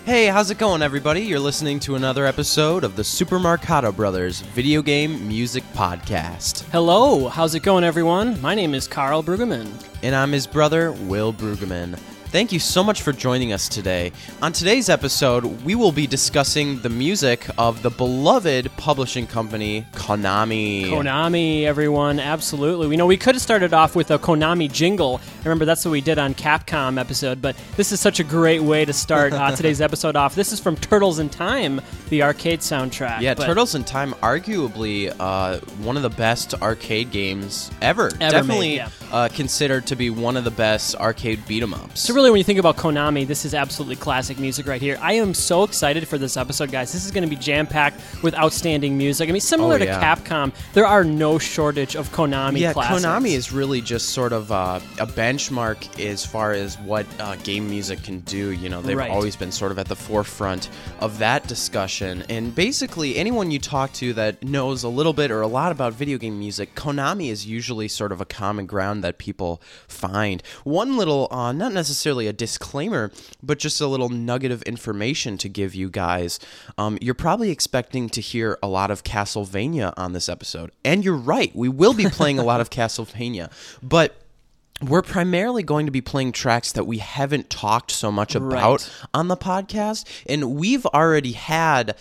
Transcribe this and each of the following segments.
Hey, how's it going, everybody? You're listening to another episode of the Super Marcato Brothers Video Game Music Podcast. Hello, how's it going, everyone? My name is Carl Brueggemann. And I'm his brother, Will Brueggemann. Thank you so much for joining us today. On today's episode, we will be discussing the music of the beloved publishing company, Konami. Konami, everyone, absolutely. We could have started off with a Konami jingle. I remember that's what we did on Capcom episode, but this is such a great way to start today's episode off. This is from Turtles in Time, the arcade soundtrack. Yeah, Turtles in Time, arguably one of the best arcade games ever. Definitely made, yeah. Considered to be one of the best arcade beat-em-ups. So really, when you think about Konami, this is absolutely classic music right here. I am so excited for this episode, guys. This is going to be jam-packed with outstanding music. I mean, similar to Capcom, there are no shortage of Konami classics. Yeah, Konami is really just sort of a benchmark as far as what game music can do. You know, they've always been sort of at the forefront of that discussion. And basically, anyone you talk to that knows a little bit or a lot about video game music, Konami is usually sort of a common ground that people find. One little, not necessarily a disclaimer, but just a little nugget of information to give you guys. You're probably expecting to hear a lot of Castlevania on this episode. And you're right, we will be playing a lot of Castlevania. But we're primarily going to be playing tracks that we haven't talked so much about on the podcast, and we've already had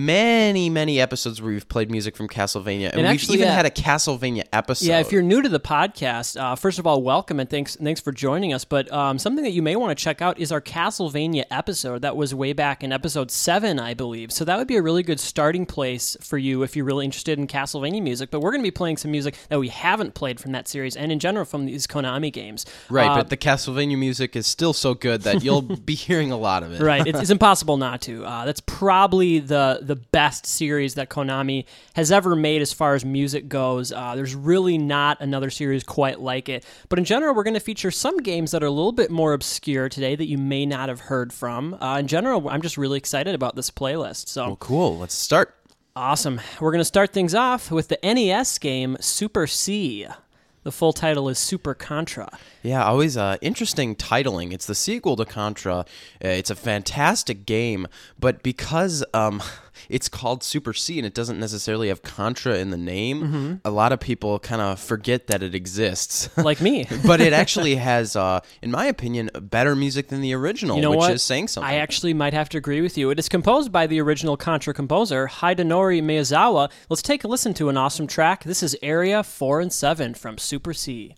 many episodes where we've played music from Castlevania, and we've even had a Castlevania episode. Yeah, if you're new to the podcast, first of all, welcome, and thanks for joining us, but something that you may want to check out is our Castlevania episode. That was way back in episode 7, I believe, so that would be a really good starting place for you if you're really interested in Castlevania music, but we're going to be playing some music that we haven't played from that series, and in general from these Konami games. Right, but the Castlevania music is still so good that you'll be hearing a lot of it. Right, it's impossible not to. That's probably the best series that Konami has ever made as far as music goes. There's really not another series quite like it. But in general, we're going to feature some games that are a little bit more obscure today that you may not have heard from. In general, I'm just really excited about this playlist. So, well, cool. Let's start. Awesome. We're going to start things off with the NES game Super C. The full title is Super Contra. Yeah, always interesting titling. It's the sequel to Contra. It's a fantastic game, but because it's called Super C and it doesn't necessarily have Contra in the name, a lot of people kind of forget that it exists. Like me. But it actually has, in my opinion, better music than the original, which is saying something. I actually might have to agree with you. It is composed by the original Contra composer, Hidenori Miyazawa. Let's take a listen to an awesome track. This is Area 4 and 7 from Super C.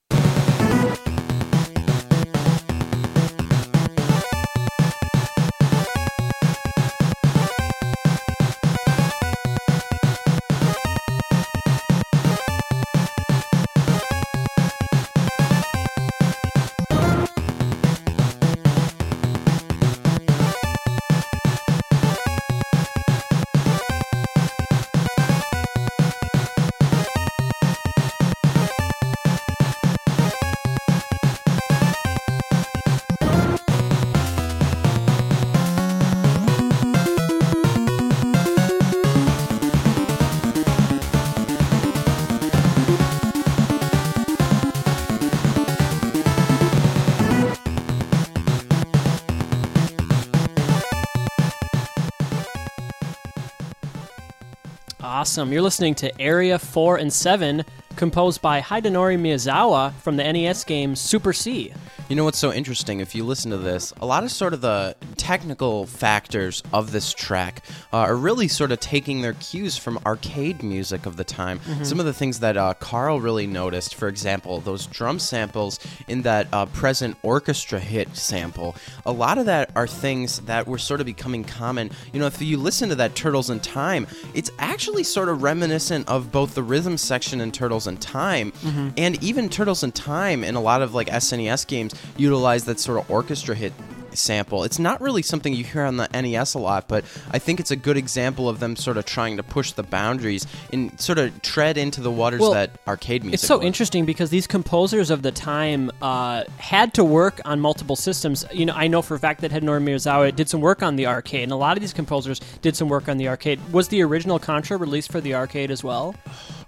Awesome. You're listening to Area 4 and 7, composed by Hidenori Miyazawa from the NES game Super C. You know what's so interesting? If you listen to this, a lot of sort of the technical factors of this track are really sort of taking their cues from arcade music of the time. Some of the things that Carl really noticed, for example, those drum samples in that present orchestra hit sample, a lot of that are things that were sort of becoming common. You know, if you listen to that Turtles in Time, it's actually sort of reminiscent of both the rhythm section in Turtles in Time and even Turtles in Time in a lot of like SNES games utilize that sort of orchestra hit sample. It's not really something you hear on the NES a lot, but I think it's a good example of them sort of trying to push the boundaries and sort of tread into the waters that arcade music It's so was. interesting because these composers of the time had to work on multiple systems. You know, I know for a fact that Hidenori Miyazawa did some work on the arcade, and a lot of these composers did some work on the arcade. Was the original Contra released for the arcade as well?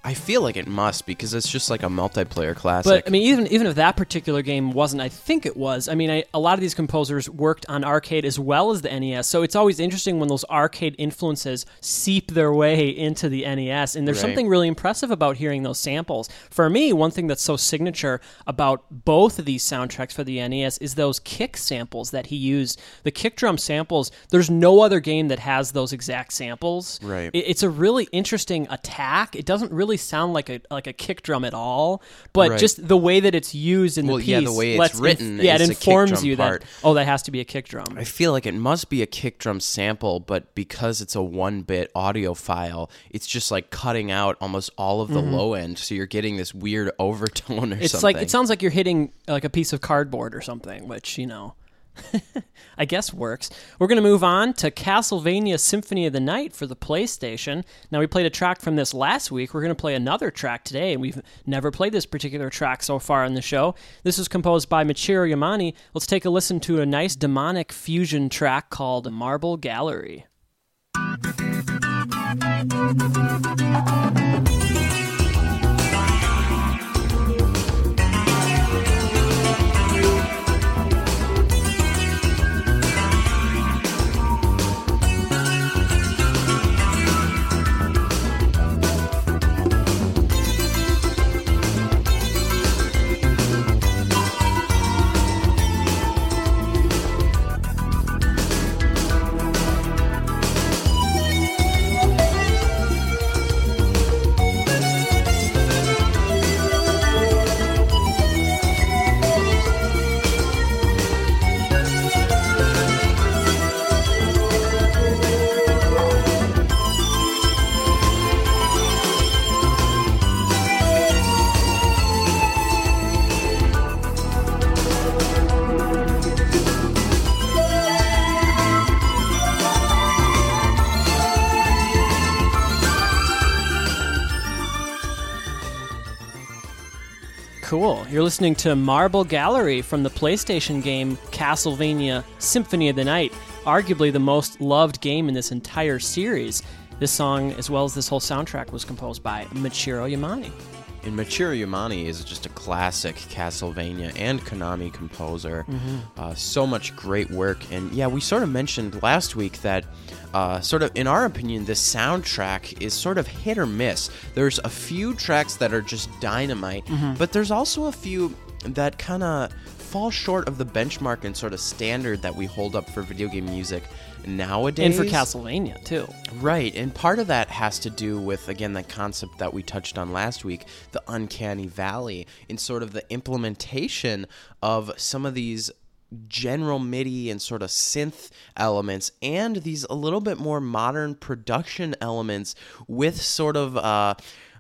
I feel like it must, because it's just like a multiplayer classic. But I mean, even if that particular game wasn't, I think it was. I mean, a lot of these composers worked on arcade as well as the NES, so it's always interesting when those arcade influences seep their way into the NES, and there's something really impressive about hearing those samples. For me, one thing that's so signature about both of these soundtracks for the NES is those kick samples that he used. The kick drum samples, there's no other game that has those exact samples. Right. It's a really interesting attack. It doesn't really sound like a kick drum at all, but just the way that it's used in the piece, the way it's written, it informs you that that has to be a kick drum. I feel like it must be a kick drum sample, but because it's a 1-bit audio file, it's just like cutting out almost all of the low end, so you're getting this weird overtone or something. Like it sounds like you're hitting like a piece of cardboard or something, which I guess works. We're going to move on to Castlevania Symphony of the Night for the PlayStation. Now, we played a track from this last week. We're going to play another track today, and we've never played this particular track so far on the show. This was composed by Michiru Yamane. Let's take a listen to a nice demonic fusion track called Marble Gallery. Cool. You're listening to Marble Gallery from the PlayStation game Castlevania Symphony of the Night, arguably the most loved game in this entire series. This song, as well as this whole soundtrack, was composed by Michiru Yamane. And Michiru Yamane is just a classic Castlevania and Konami composer. So much great work. And yeah, we sort of mentioned last week that sort of, in our opinion, this soundtrack is sort of hit or miss. There's a few tracks that are just dynamite, but there's also a few that kind of fall short of the benchmark and sort of standard that we hold up for video game music nowadays. And for Castlevania, too. Right, and part of that has to do with, again, that concept that we touched on last week, the uncanny valley, in sort of the implementation of some of these general MIDI and sort of synth elements and these a little bit more modern production elements with sort of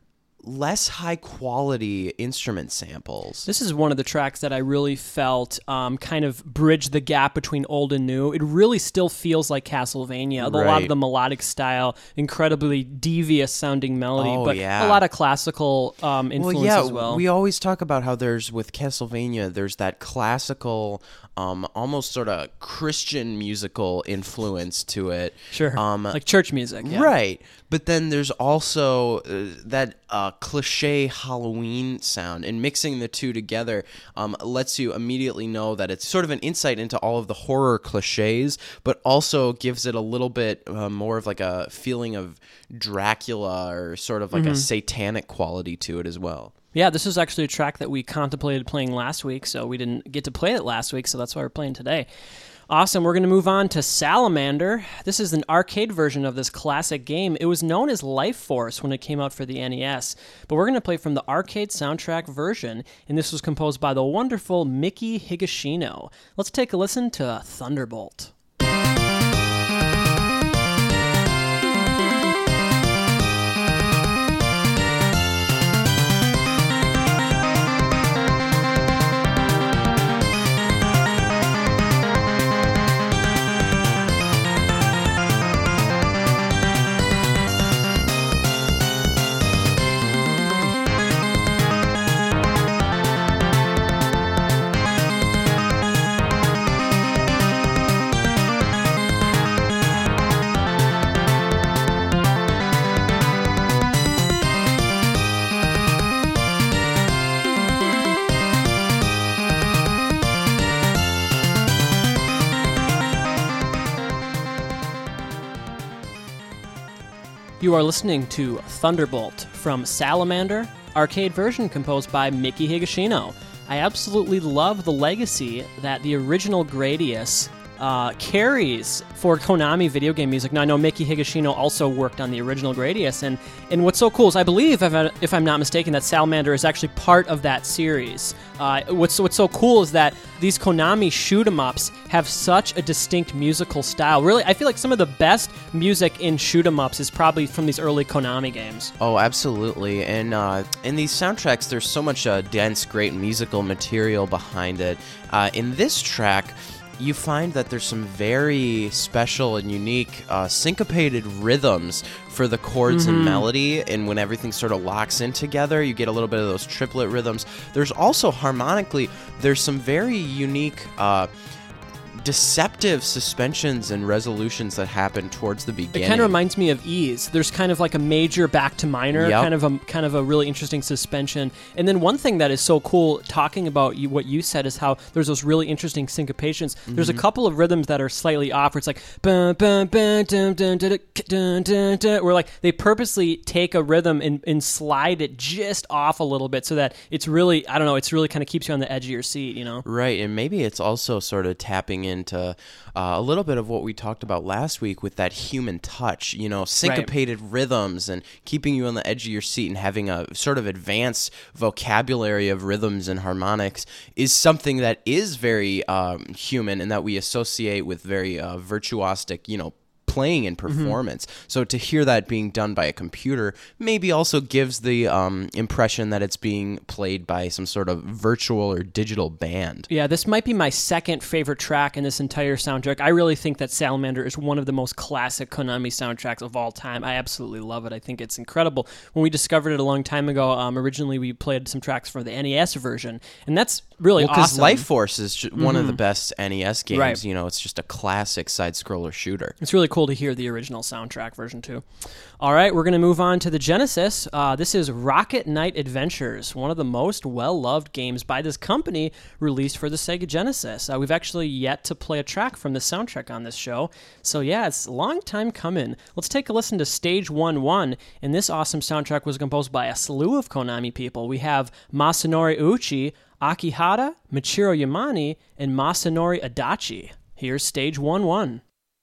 less high-quality instrument samples. This is one of the tracks that I really felt kind of bridged the gap between old and new. It really still feels like Castlevania. A lot of the melodic style, incredibly devious-sounding melody, a lot of classical influence as well. We always talk about how with Castlevania, there's that classical, almost sort of Christian musical influence to it. Sure, like church music. Yeah. Right, but then there's also that cliche Halloween sound, and mixing the two together lets you immediately know that it's sort of an insight into all of the horror cliches, but also gives it a little bit more of like a feeling of Dracula or sort of like a satanic quality to it as well. Yeah, this was actually a track that we contemplated playing last week, so we didn't get to play it last week, so that's why we're playing today. Awesome. We're going to move on to Salamander. This is an arcade version of this classic game. It was known as Life Force when it came out for the NES, but we're going to play from the arcade soundtrack version, and this was composed by the wonderful Miki Higashino. Let's take a listen to Thunderbolt. You are listening to Thunderbolt from Salamander, arcade version composed by Miki Higashino. I absolutely love the legacy that the original Gradius carries for Konami video game music. Now, I know Miki Higashino also worked on the original Gradius, and what's so cool is I believe, if I'm not mistaken, that Salamander is actually part of that series. What's so cool is that these Konami shoot-'em-ups have such a distinct musical style. Really, I feel like some of the best music in shoot-'em-ups is probably from these early Konami games. Oh, absolutely. And in these soundtracks, there's so much dense, great musical material behind it. In this track, you find that there's some very special and unique syncopated rhythms for the chords and melody, and when everything sort of locks in together, you get a little bit of those triplet rhythms. There's also, harmonically, there's some very unique deceptive suspensions and resolutions that happen towards the beginning. It kind of reminds me of Ys. There's kind of like a major back to minor, kind of a really interesting suspension. And then one thing that is so cool, talking about what you said, is how there's those really interesting syncopations. There's a couple of rhythms that are slightly off, where it's like bum, bum, bum, dum, dum, dum, dum, dum, dum, where like they purposely take a rhythm and slide it just off a little bit so that it's really, I don't know, it's really kind of keeps you on the edge of your seat, you know? Right, and maybe it's also sort of tapping into a little bit of what we talked about last week with that human touch, you know, syncopated rhythms and keeping you on the edge of your seat and having a sort of advanced vocabulary of rhythms and harmonics is something that is very human and that we associate with very virtuosic, you know, playing and performance. So to hear that being done by a computer maybe also gives the impression that it's being played by some sort of virtual or digital band. Yeah, this might be my second favorite track in this entire soundtrack. I really think that Salamander is one of the most classic Konami soundtracks of all time. I absolutely love it. I think it's incredible. When we discovered it a long time ago, originally we played some tracks for the NES version, and that's really awesome. Because Life Force is one of the best NES games. Right. You know, it's just a classic side-scroller shooter. It's really cool to hear the original soundtrack version too. All right, we're going to move on to the Genesis. This is Rocket Knight Adventures, one of the most well-loved games by this company released for the Sega Genesis. We've actually yet to play a track from the soundtrack on this show, so yeah, it's a long time coming. Let's take a listen to Stage 1-1, and this awesome soundtrack was composed by a slew of Konami people. We have Masanori Uchi, Akihata, Michiru Yamane, and Masanori Adachi. Here's Stage 1-1.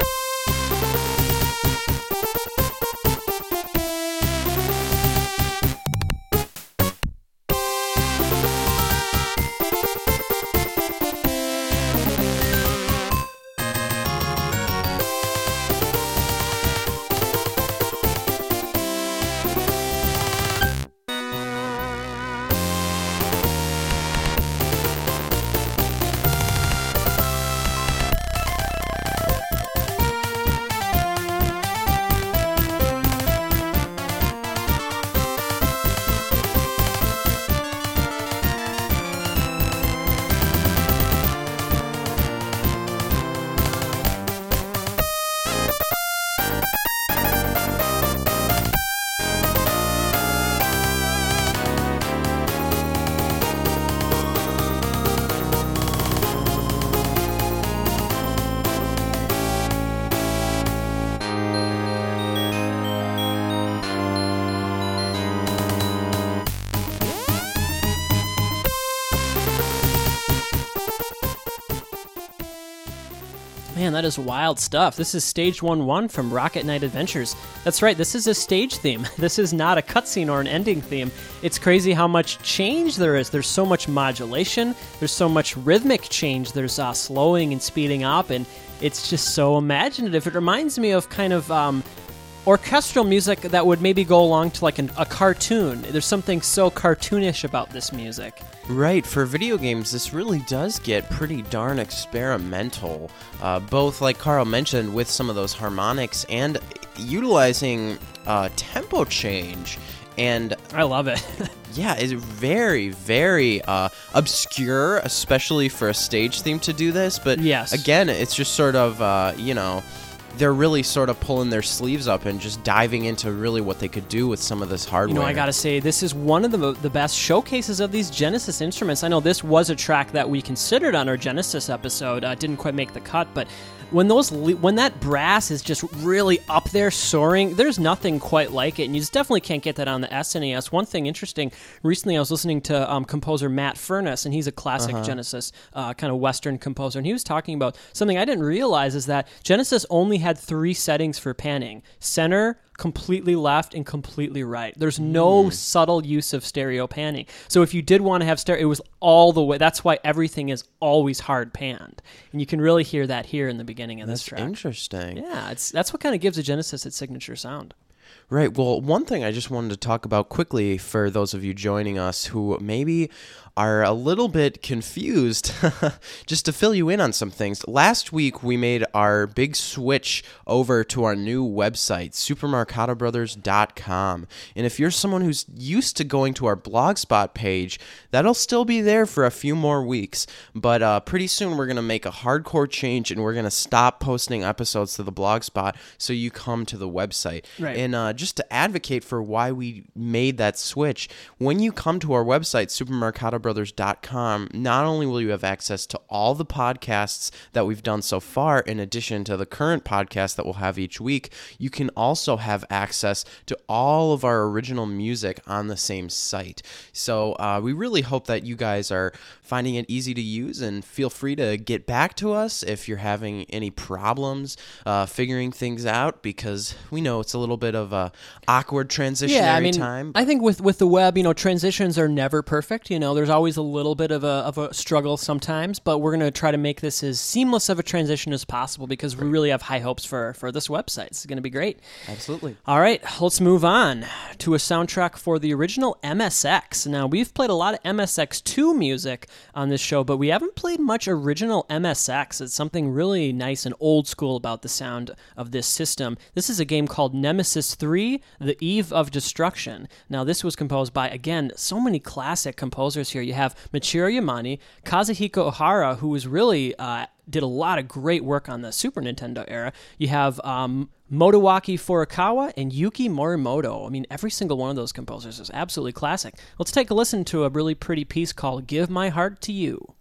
Man, that is wild stuff. This is Stage 1-1 from Rocket Knight Adventures. That's right, this is a stage theme. This is not a cutscene or an ending theme. It's crazy how much change there is. There's so much modulation. There's so much rhythmic change. There's slowing and speeding up, and it's just so imaginative. It reminds me of kind of orchestral music that would maybe go along to like a cartoon. There's something so cartoonish about this music. Right, for video games, this really does get pretty darn experimental, both, like Carl mentioned, with some of those harmonics and utilizing tempo change. And I love it. Yeah, it's very, very obscure, especially for a stage theme to do this. But yes, again, it's just sort of, they're really sort of pulling their sleeves up and just diving into really what they could do with some of this hardware. You know, I gotta say, this is one of the best showcases of these Genesis instruments. I know this was a track that we considered on our Genesis episode. Didn't quite make the cut, but when that brass is just really up there soaring, there's nothing quite like it, and you just definitely can't get that on the SNES. One thing interesting, recently I was listening to composer Matt Furness, and he's a classic Genesis kind of Western composer, and he was talking about something I didn't realize is that Genesis only had 3 settings for panning: center, completely left, and completely right. There's no subtle use of stereo panning. So if you did want to have stereo, it was all the way. That's why everything is always hard panned. And you can really hear that here in the beginning of this track. That's interesting. Yeah, that's what kind of gives a Genesis its signature sound. Right. Well, one thing I just wanted to talk about quickly for those of you joining us who maybe are a little bit confused, just to fill you in on some things. Last week, we made our big switch over to our new website, supermarcatobrothers.com. And if you're someone who's used to going to our Blogspot page, that'll still be there for a few more weeks. But pretty soon, we're going to make a hardcore change, and we're going to stop posting episodes to the Blogspot so you come to the website. Right. And just to advocate for why we made that switch, when you come to our website, supermarcatobrothers.com, not only will you have access to all the podcasts that we've done so far, in addition to the current podcast that we'll have each week, you can also have access to all of our original music on the same site. So we really hope that you guys are finding it easy to use, and feel free to get back to us if you're having any problems figuring things out, because we know it's a little bit of a awkward transitionary time. I think with the web, transitions are never perfect. There's always a little bit of a struggle sometimes, but we're going to try to make this as seamless of a transition as possible, because we really have high hopes for this website. It's going to be great. Absolutely. All right, let's move on to a soundtrack for the original MSX. Now, we've played a lot of MSX2 music on this show, but we haven't played much original MSX. It's something really nice and old school about the sound of this system. This is a game called Nemesis 3, The Eve of Destruction. Now, this was composed by, again, so many classic composers here. You have Michiru Yamane, Kazuhiko Ohara, who was really did a lot of great work on the Super Nintendo era. You have Motoaki Furukawa and Yuki Morimoto. I mean, every single one of those composers is absolutely classic. Let's take a listen to a really pretty piece called Give My Heart to You.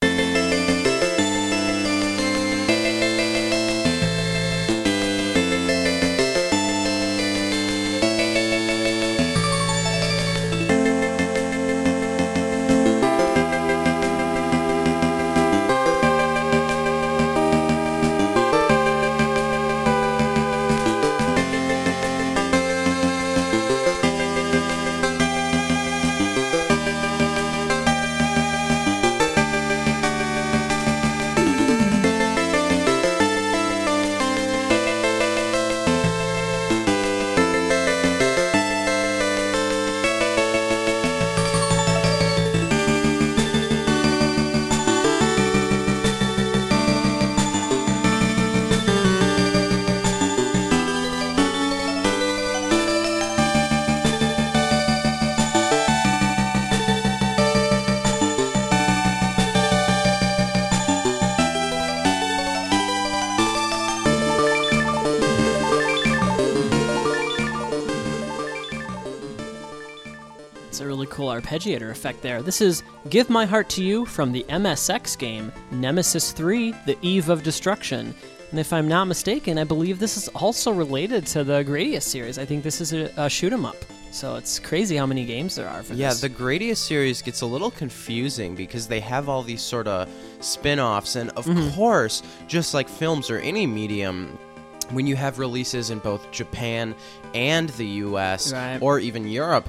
Cool arpeggiator effect there. This is Give My Heart to You from the MSX game Nemesis 3, The Eve of Destruction. And if I'm not mistaken, I believe this is also related to the Gradius series. I think this is a shoot 'em up. So it's crazy how many games there are for this. Yeah, the Gradius series gets a little confusing because they have all these sort of spin-offs, and of course, just like films or any medium, when you have releases in both Japan and the US, or even Europe,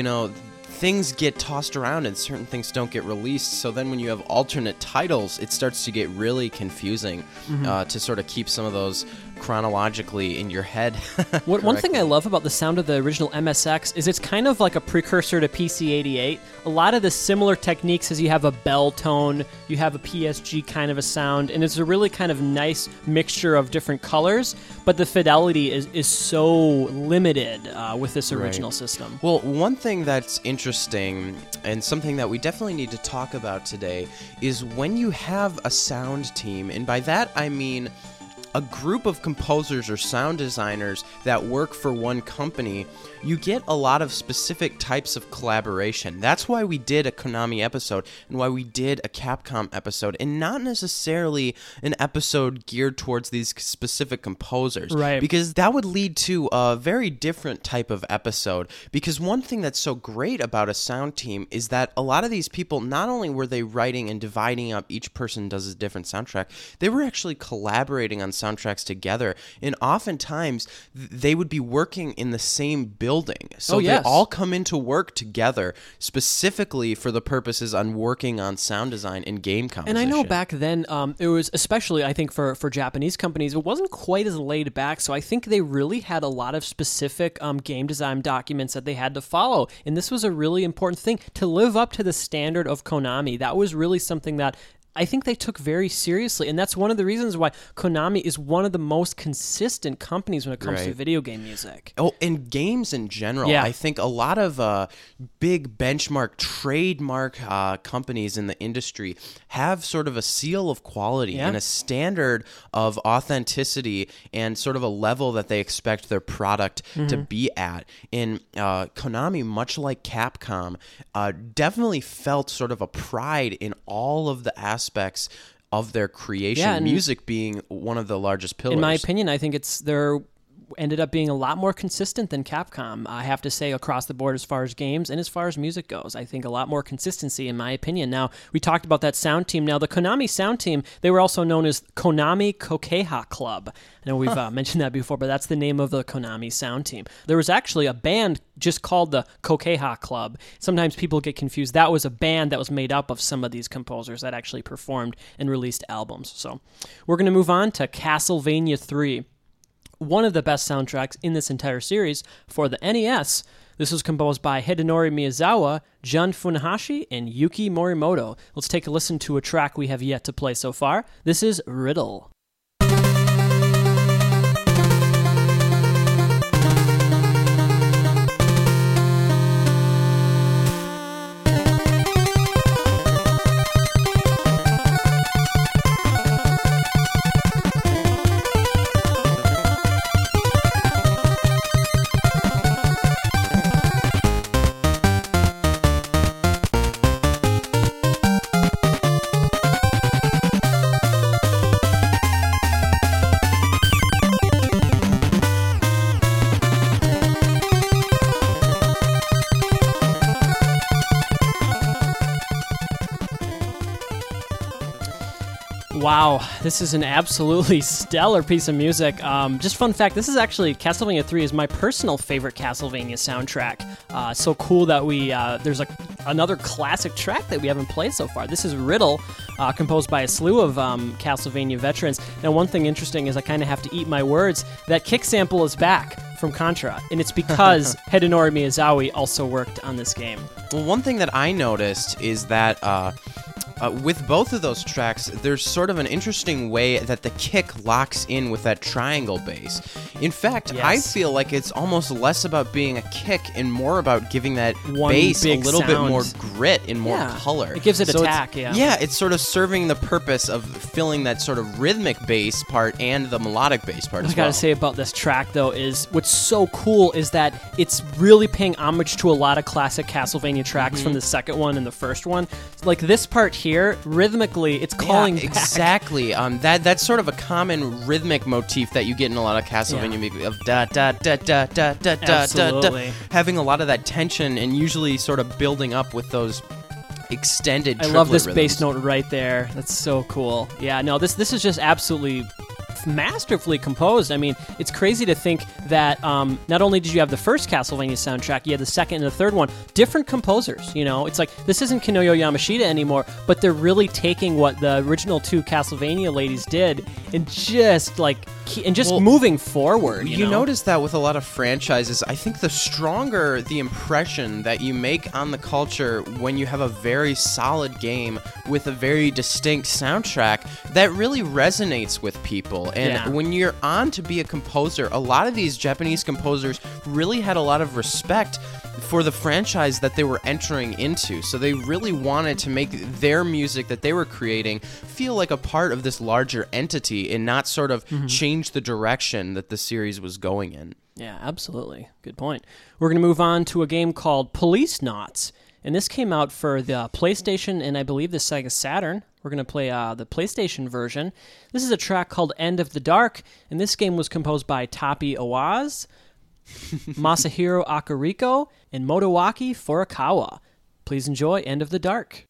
things get tossed around and certain things don't get released. So then when you have alternate titles, it starts to get really confusing to sort of keep some of those chronologically in your head. One thing I love about the sound of the original MSX is it's kind of like a precursor to PC-88. A lot of the similar techniques is you have a bell tone, you have a PSG kind of a sound, and it's a really kind of nice mixture of different colors, but the fidelity is so limited with this original system. Well, one thing that's interesting and something that we definitely need to talk about today is when you have a sound team, and by that I mean a group of composers or sound designers that work for one company, you get a lot of specific types of collaboration. That's why we did a Konami episode and why we did a Capcom episode, and not necessarily an episode geared towards these specific composers. Right. Because that would lead to a very different type of episode. Because one thing that's so great about a sound team is that a lot of these people, not only were they writing and dividing up, each person does a different soundtrack, they were actually collaborating on soundtracks together. And oftentimes, they would be working in the same building. So they all come into work together specifically for the purposes on working on sound design and game composition. And I know back then, it was, especially I think for Japanese companies, it wasn't quite as laid back. So I think they really had a lot of specific game design documents that they had to follow. And this was a really important thing to live up to the standard of Konami. That was really something that I think they took very seriously, and that's one of the reasons why Konami is one of the most consistent companies when it comes to video game music. Oh, and games in general. I think a lot of big benchmark, trademark companies in the industry have sort of a seal of quality and a standard of authenticity and sort of a level that they expect their product to be at. And Konami, much like Capcom, definitely felt sort of a pride in all of the aspects of their creation, music being one of the largest pillars. In my opinion, I think they're ended up being a lot more consistent than Capcom, I have to say, across the board as far as games and as far as music goes. I think a lot more consistency, in my opinion. Now, we talked about that sound team. Now, the Konami sound team, they were also known as Konami Kokeiha Club. I know we've mentioned that before, but that's the name of the Konami sound team. There was actually a band just called the Kokeiha Club. Sometimes people get confused. That was a band that was made up of some of these composers that actually performed and released albums. So we're going to move on to Castlevania 3. One of the best soundtracks in this entire series for the NES. This was composed by Hidenori Miyazawa, Jun Funahashi, and Yuki Morimoto. Let's take a listen to a track we have yet to play so far. This is Riddle. Wow, this is an absolutely stellar piece of music. Just fun fact, this is actually, Castlevania 3 is my personal favorite Castlevania soundtrack. So cool that there's another classic track that we haven't played so far. This is Riddle, composed by a slew of Castlevania veterans. Now, one thing interesting is I kind of have to eat my words. That kick sample is back from Contra, and it's because Hidenori Miyazawa also worked on this game. Well, one thing that I noticed is that with both of those tracks, there's sort of an interesting way that the kick locks in with that triangle bass. In fact, I feel like it's almost less about being a kick and more about giving that bass a little bit more grit and more color. It gives it attack, Yeah, it's sort of serving the purpose of filling that sort of rhythmic bass part and the melodic bass part as well. What I gotta say about this track, though, is what's so cool is that it's really paying homage to a lot of classic Castlevania tracks from the second one and the first one. Like this part here, rhythmically, it's calling back. Exactly. That's sort of a common rhythmic motif that you get in a lot of Castlevania music of da da da da da da da da da, having a lot of that tension and usually sort of building up with those extended triplet I love this rhythms. bass note right there. That's so cool. Yeah, no, this is just absolutely masterfully composed. I mean, it's crazy to think that not only did you have the first Castlevania soundtrack, you had the second and the third one, different composers, you know? It's like, this isn't Kinuyo Yamashita anymore, but they're really taking what the original two Castlevania ladies did and just moving forward, you know? Notice that with a lot of franchises, I think the stronger the impression that you make on the culture when you have a very solid game with a very distinct soundtrack, that really resonates with people. And when you're on to be a composer, a lot of these Japanese composers really had a lot of respect for the franchise that they were entering into. So they really wanted to make their music that they were creating feel like a part of this larger entity and not sort of change the direction that the series was going in. Yeah, absolutely. Good point. We're going to move on to a game called Policenauts. And this came out for the PlayStation and I believe the Sega Saturn. We're going to play the PlayStation version. This is a track called End of the Dark, and this game was composed by Tapi Awaz, Masahiro Akariko, and Motowaki Furukawa. Please enjoy End of the Dark.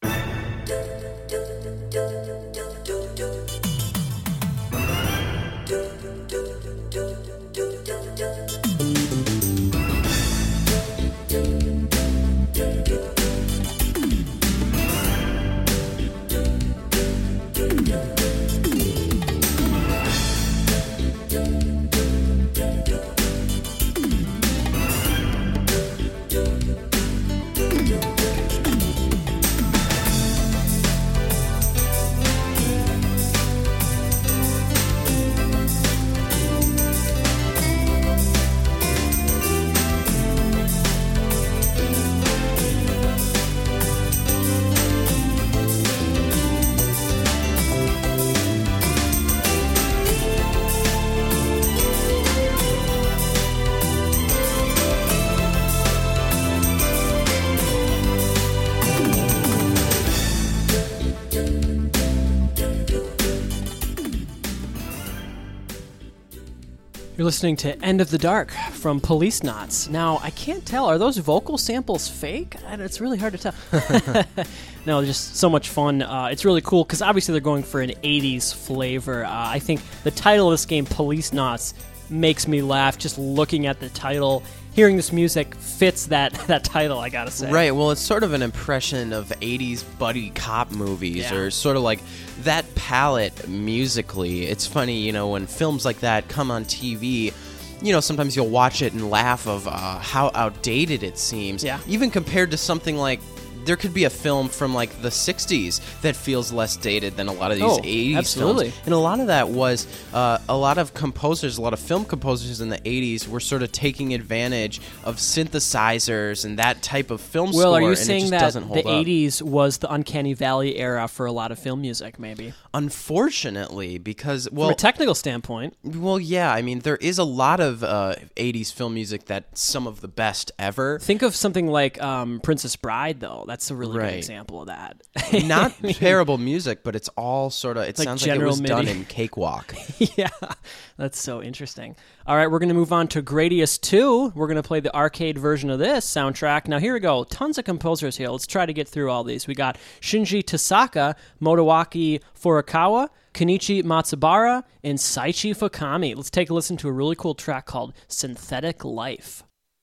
You're listening to End of the Dark from Policenauts. Now, I can't tell. Are those vocal samples fake? It's really hard to tell. No, just so much fun. It's really cool because obviously they're going for an 80s flavor. I think the title of this game, Policenauts, makes me laugh just looking at the title. Hearing this music fits that title, I gotta say. Right, well, it's sort of an impression of 80s buddy cop movies, or sort of like that palette musically. It's funny, you know, when films like that come on TV, you know, sometimes you'll watch it and laugh of how outdated it seems. Yeah. Even compared to something like, there could be a film from like the 60s that feels less dated than a lot of these 80s films. And a lot of that was a lot of composers, a lot of film composers in the 80s were sort of taking advantage of synthesizers and that type of film score. Well, are you and saying it just that doesn't hold the 80s was the Uncanny Valley era for a lot of film music, maybe? Unfortunately, because, well... From a technical standpoint. Well, yeah, I mean, there is a lot of 80s film music that's some of the best ever. Think of something like Princess Bride, though. That's a really good example of that. Not terrible music, but it's all sort of, it like sounds like it was done in Cakewalk. Yeah, that's so interesting. All right, we're going to move on to Gradius 2. We're going to play the arcade version of this soundtrack. Now, here we go. Tons of composers here. Let's try to get through all these. We got Shinji Tasaka, Motowaki Furukawa, Kenichi Matsubara, and Saichi Fukami. Let's take a listen to a really cool track called Synthetic Life.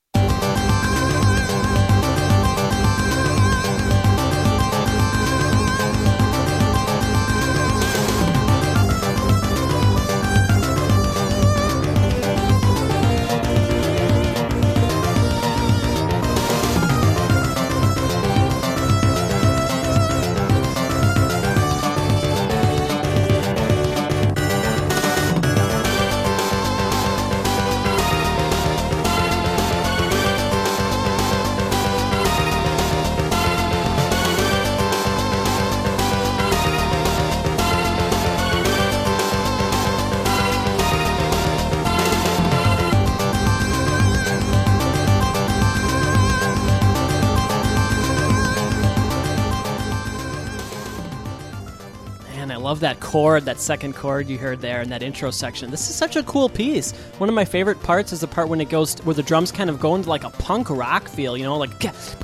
Love that chord, that second chord you heard there in that intro section. This is such a cool piece. One of my favorite parts is the part when it goes where the drums kind of go into like a punk rock feel, you know, like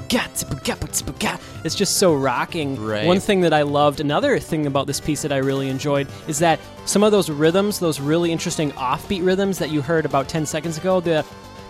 it's just so rocking. Right. One thing that I loved, another thing about this piece that I really enjoyed is that some of those rhythms, those really interesting offbeat rhythms that you heard about 10 seconds ago, the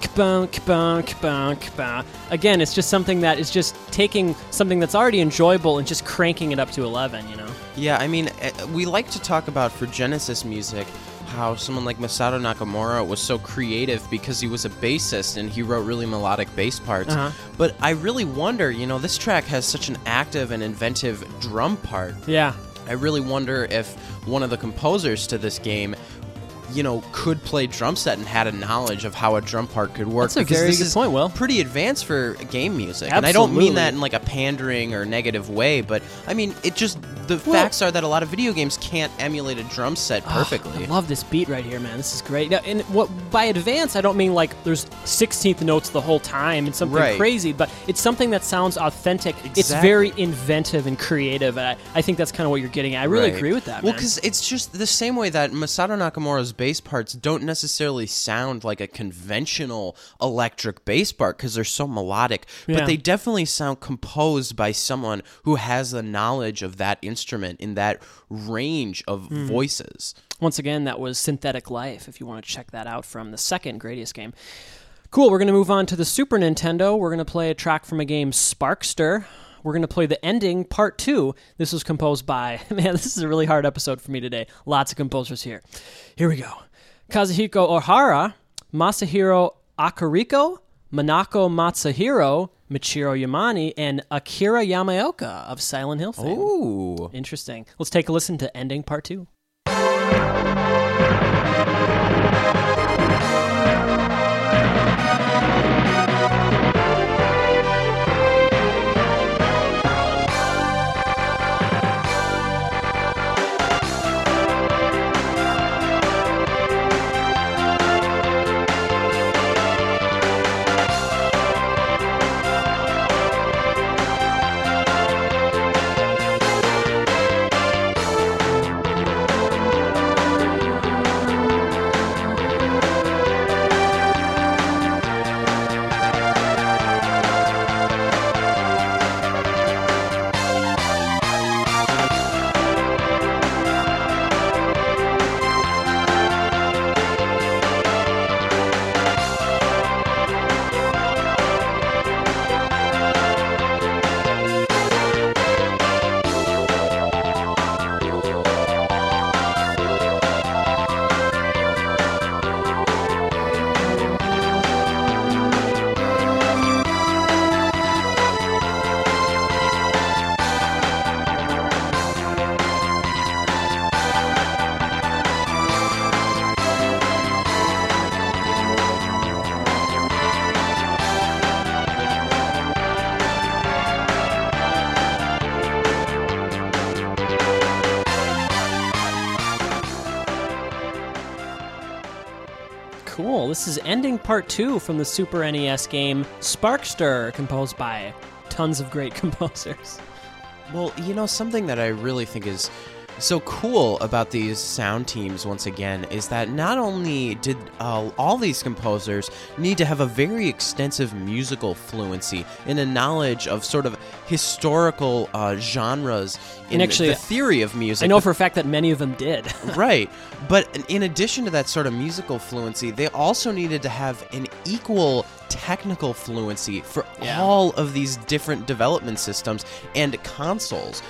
again, it's just something that is just taking something that's already enjoyable and just cranking it up to 11, you know? Yeah, I mean, we like to talk about for Genesis music how someone like Masato Nakamura was so creative because he was a bassist and he wrote really melodic bass parts. But I really wonder, you know, this track has such an active and inventive drum part. Yeah. I really wonder if one of the composers to this game could play drum set and had a knowledge of how a drum part could work. That's a very good point, Will. Pretty advanced for game music. Absolutely. And I don't mean that in like a pandering or negative way, but I mean, facts are that a lot of video games can't emulate a drum set perfectly. I love this beat right here, man. This is great. Now, and by advanced, I don't mean like there's 16th notes the whole time and something crazy, but it's something that sounds authentic. Exactly. It's very inventive and creative, and I think that's kind of what you're getting at. I really agree with that, Well, because it's just the same way that Masato Nakamura's bass parts don't necessarily sound like a conventional electric bass part because they're so melodic, but they definitely sound composed by someone who has the knowledge of that instrument in that range of voices. Once again, that was Synthetic Life, if you want to check that out from the second Gradius game. Cool, we're going to move on to the Super Nintendo. We're going to play a track from a game, Sparkster. We're going to play the ending, part 2. This was composed by... Man, this is a really hard episode for me today. Lots of composers here. Here we go. Kazuhiko Ohara, Masahiro Akiriko, Manako Matsuhiro, Michiru Yamane, and Akira Yamaoka of Silent Hill fame. Ooh. Interesting. Let's take a listen to ending, part 2. Cool. This is ending part 2 from the Super NES game Sparkster, composed by tons of great composers. Well, something that I really think is so cool about these sound teams, once again, is that not only did all these composers need to have a very extensive musical fluency and a knowledge of sort of historical genres in the theory of music. I know for a fact that many of them did. Right. But in addition to that sort of musical fluency, they also needed to have an equal technical fluency for all of these different development systems and consoles.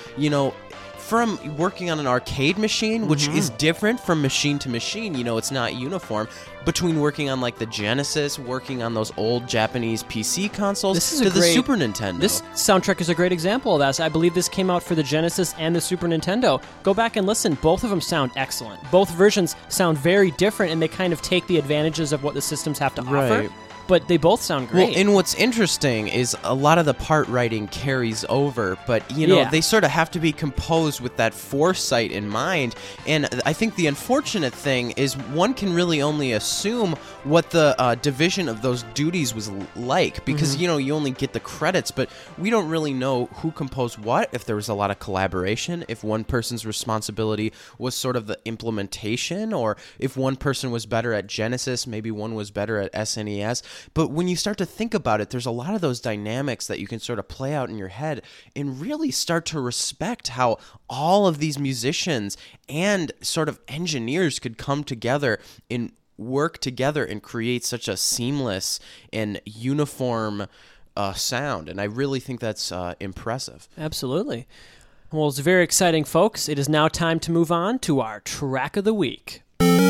From working on an arcade machine, which is different from machine to machine, it's not uniform, between working on like the Genesis, working on those old Japanese PC consoles, the Super Nintendo. This soundtrack is a great example of that. I believe this came out for the Genesis and the Super Nintendo. Go back and listen. Both of them sound excellent. Both versions sound very different, and they kind of take the advantages of what the systems have to offer. But they both sound great. Well, and what's interesting is a lot of the part writing carries over, but, they sort of have to be composed with that foresight in mind. And I think the unfortunate thing is one can really only assume what the division of those duties was like, because, you only get the credits, but we don't really know who composed what, if there was a lot of collaboration, if one person's responsibility was sort of the implementation, or if one person was better at Genesis, maybe one was better at SNES. But when you start to think about it, there's a lot of those dynamics that you can sort of play out in your head and really start to respect how all of these musicians and sort of engineers could come together and work together and create such a seamless and uniform sound. And I really think that's impressive. Absolutely. Well, it's very exciting, folks. It is now time to move on to our track of the week.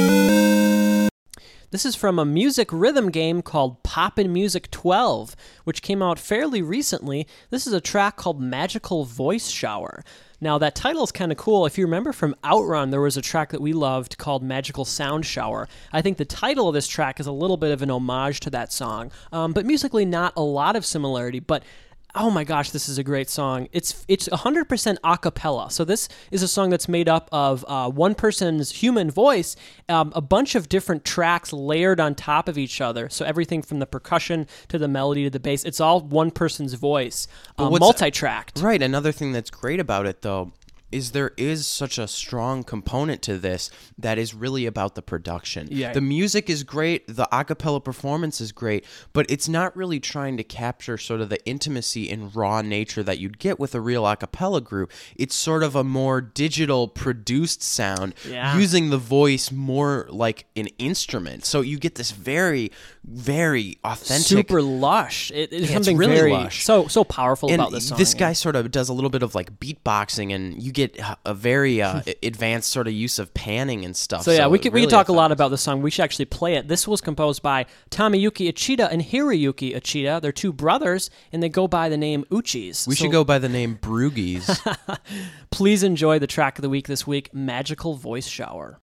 This is from a music rhythm game called Poppin' Music 12, which came out fairly recently. This is a track called Magical Voice Shower. Now, that title is kind of cool. If you remember from Outrun, there was a track that we loved called Magical Sound Shower. I think the title of this track is a little bit of an homage to that song, but musically not a lot of similarity, but oh my gosh, this is a great song. It's 100% a cappella. So this is a song that's made up of one person's human voice, a bunch of different tracks layered on top of each other. So everything from the percussion to the melody to the bass, it's all one person's voice, multi-tracked. Right. Another thing that's great about it, though, is there is such a strong component to this that is really about the production. Yeah. The music is great, the a cappella performance is great, but it's not really trying to capture sort of the intimacy and raw nature that you'd get with a real a cappella group. It's sort of a more digital produced sound, using the voice more like an instrument. So you get this very, very authentic, super lush. It's something really very lush. So powerful about this song. This guy sort of does a little bit of like beatboxing, and you get a very advanced sort of use of panning and stuff. So yeah, we could talk a lot about this song. We should actually play it. This was composed by Tomoyuki Uchida and Hiroyuki Uchida. They're two brothers, and they go by the name Uchis. We should go by the name Broogies. Please enjoy the track of the week this week, Magical Voice Shower.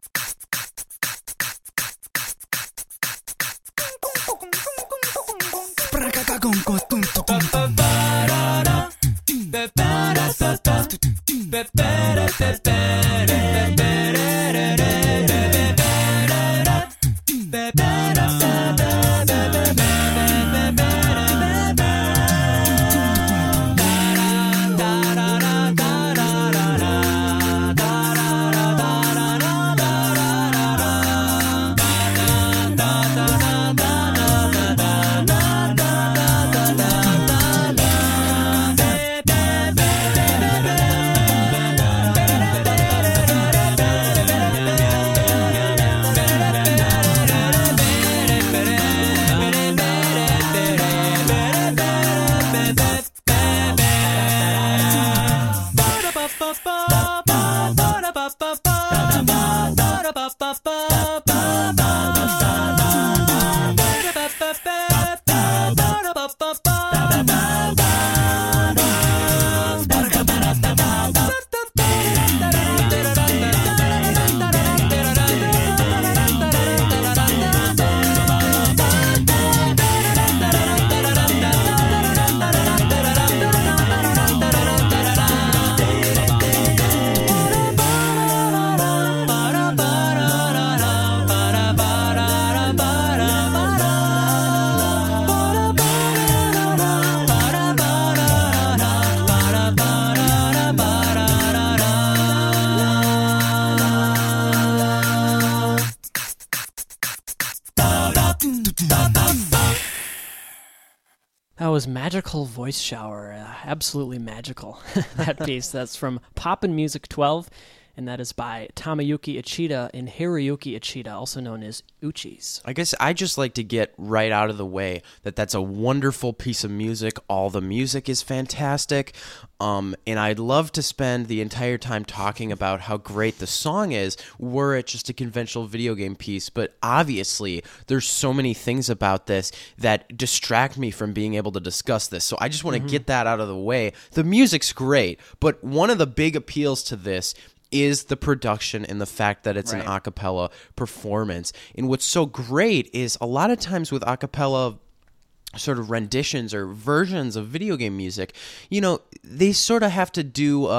That was Magical Voice Shower. Absolutely magical. That piece. That's from Poppin' Music 12, and that is by Tomoyuki Uchida and Hiroyuki Uchida, also known as Uchis. I guess I just like to get right out of the way that that's a wonderful piece of music. All the music is fantastic. And I'd love to spend the entire time talking about how great the song is were it just a conventional video game piece. But obviously, there's so many things about this that distract me from being able to discuss this. So I just want to get that out of the way. The music's great, but one of the big appeals to this is the production and the fact that it's an a cappella performance. And what's so great is a lot of times with a cappella sort of renditions or versions of video game music, you know, they sort of have to do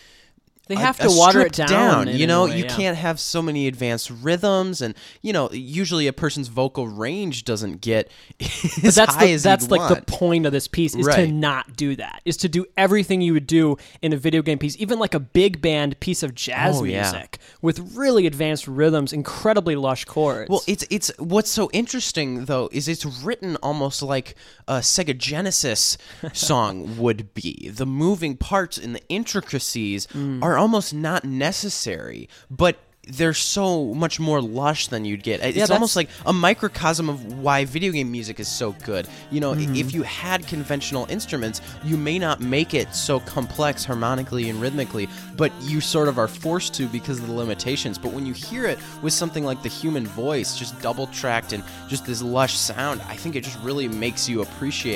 they have to water it down. You know, you can't have so many advanced rhythms, and you know, usually a person's vocal range doesn't get as high as that's you'd like want. the point of this piece is to not do that. Is to do everything you would do in a video game piece, even like a big band piece of jazz music with really advanced rhythms, incredibly lush chords. Well, it's what's so interesting though is it's written almost like a Sega Genesis song would be. The moving parts and the intricacies are almost not necessary, but they're so much more lush than you'd get. It's almost like a microcosm of why video game music is so good. You know, if you had conventional instruments, you may not make it so complex harmonically and rhythmically, but you sort of are forced to because of the limitations. But when you hear it with something like the human voice, just double-tracked and just this lush sound, I think it just really makes you appreciate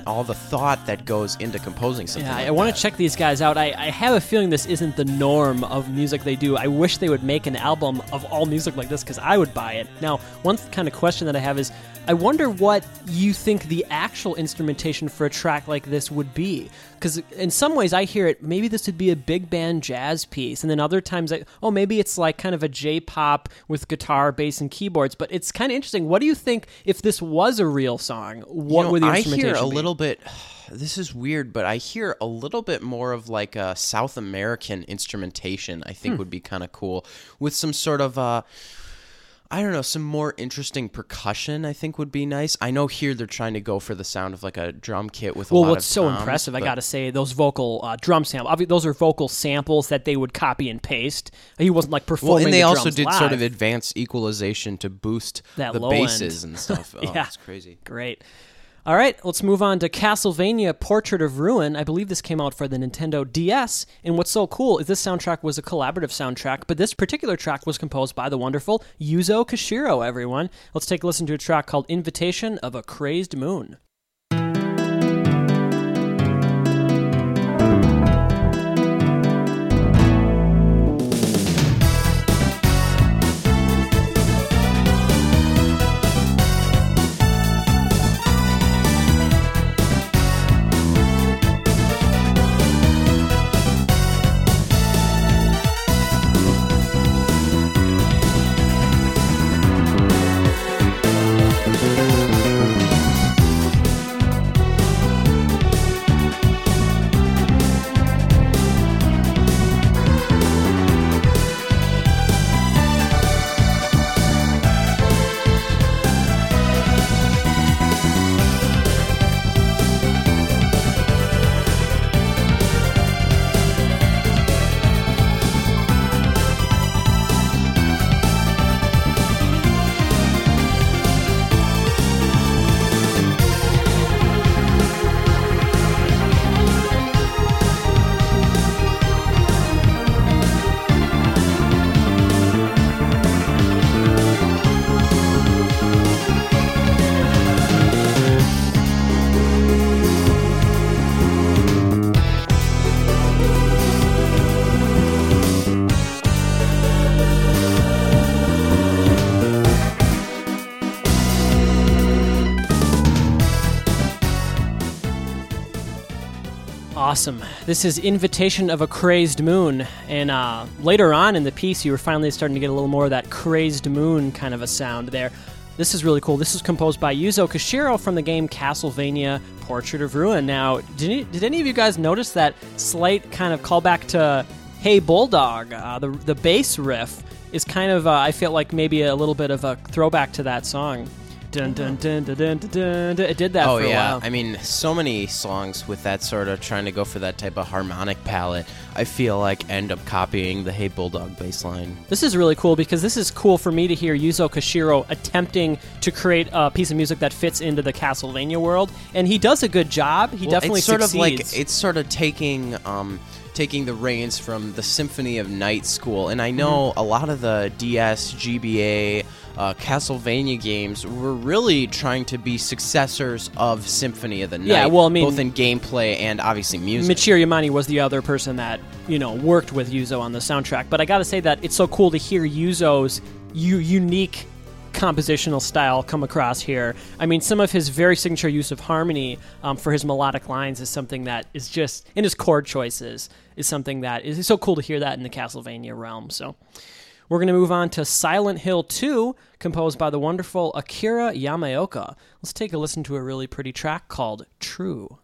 all the thought that goes into composing something like that. I want to check these guys out. I have a feeling this isn't the norm of music they do. I wish they would make an album of all music like this because I would buy it. Now, one kind of question that I have is, I wonder what you think the actual instrumentation for a track like this would be. Because in some ways I hear it, maybe this would be a big band jazz piece. And then other times, maybe it's like kind of a J-pop with guitar, bass, and keyboards. But it's kind of interesting. What do you think if this was a real song? What would the instrumentation be? I hear a little bit... This is weird, but I hear a little bit more of like a South American instrumentation, I think would be kind of cool. With some sort of... I don't know, some more interesting percussion I think would be nice. I know here they're trying to go for the sound of like a drum kit with a lot of toms. Well, what's so impressive, I got to say, those vocal drum samples, those are vocal samples that they would copy and paste. He wasn't like performing and they the also drums did live. sort of advanced equalization to boost that the low basses end. And stuff. Oh, yeah, it's crazy. Great. All right, let's move on to Castlevania Portrait of Ruin. I believe this came out for the Nintendo DS, and what's so cool is this soundtrack was a collaborative soundtrack, but this particular track was composed by the wonderful Yuzo Koshiro, everyone. Let's take a listen to a track called Invitation of a Crazed Moon. Awesome. This is Invitation of a Crazed Moon, and later on in the piece you were finally starting to get a little more of that crazed moon kind of a sound there. This is really cool. This is composed by Yuzo Koshiro from the game Castlevania Portrait of Ruin. Now, did any of you guys notice that slight kind of callback to Hey Bulldog? The bass riff is kind of, I feel like maybe a little bit of a throwback to that song. Dun, dun, dun, dun, dun, dun, dun. It did that for a while. I mean, so many songs with that sort of trying to go for that type of harmonic palette, I feel like end up copying the Hey Bulldog bass line. This is really cool because this is cool for me to hear Yuzo Koshiro attempting to create a piece of music that fits into the Castlevania world, and he does a good job. He definitely succeeds. It's sort of taking the reins from the Symphony of Night school, and I know a lot of the DS, GBA, Castlevania games were really trying to be successors of Symphony of the Night. Yeah, well, I mean, both in gameplay and obviously music. Michiru Yamane was the other person that, worked with Yuzo on the soundtrack. But I gotta say that it's so cool to hear Yuzo's unique compositional style come across here. I mean, some of his very signature use of harmony for his melodic lines is something that is just, in his chord choices, is something that is so cool to hear that in the Castlevania realm. So we're going to move on to Silent Hill 2, composed by the wonderful Akira Yamaoka. Let's take a listen to a really pretty track called True.